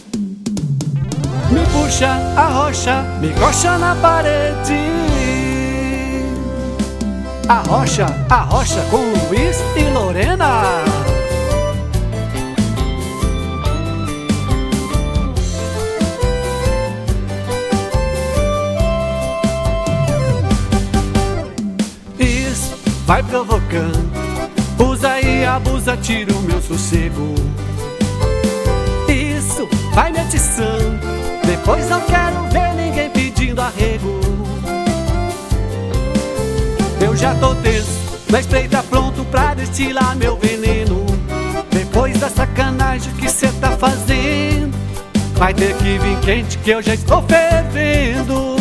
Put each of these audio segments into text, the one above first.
Me puxa, arrocha, me coxa na parede. Arrocha com Luiz e Lorena. Isso, vai provocando, usa e abusa, tira o meu sossego. Isso, vai me atiçando, depois não quero ver ninguém pedindo arrego. Eu já tô tenso, na espreita pronto pra destilar meu veneno. Depois da sacanagem que cê tá fazendo, vai ter que vir quente que eu já estou fervendo.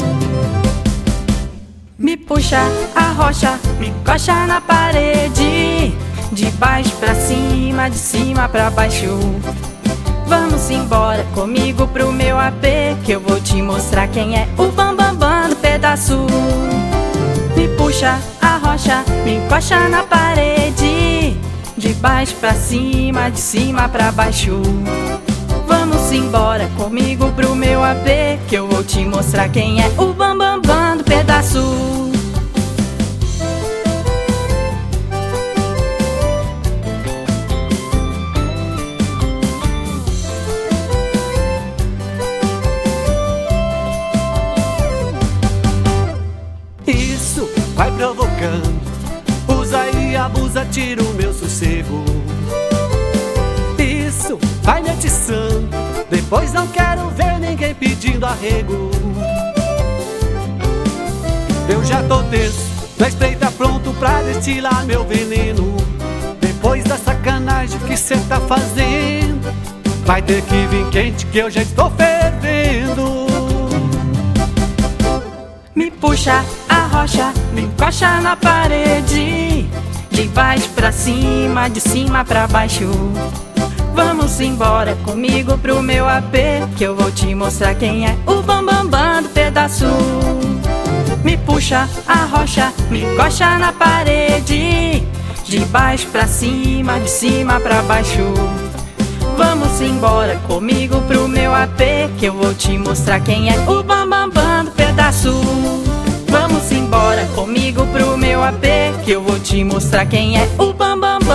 Me puxa, arrocha, me encoxa na parede. De baixo pra cima, de cima pra baixo. Vamos embora comigo pro meu AP, que eu vou te mostrar quem é o bambambam do pedaço. Me puxa, arrocha, me encoxa na parede. De baixo pra cima, de cima pra baixo. Vamos embora comigo pro meu AP, que eu vou te mostrar quem é o bambambam do pedaço. Isso, vai provocando, usa e abusa, tira o meu sossego. Isso, vai me atiçando, depois não quero ver ninguém pedindo arrego. Eu já tô tenso, na espreita pronto pra destilar meu veneno. Depois da sacanagem que cê tá fazendo, vai ter que vir quente que eu já estou fervendo. Me puxa, arrocha, me encoxa na parede. De baixo pra cima, de cima pra baixo. Vamos embora comigo pro meu AP, que eu vou te mostrar quem é o bambambam do pedaço. Me puxa, arrocha, me encoxa na parede. De baixo pra cima, de cima pra baixo. Vamos embora comigo pro meu AP, que eu vou te mostrar quem é o bambambam do pedaço. Vamos embora comigo pro meu AP, que eu vou te mostrar quem é o bambambam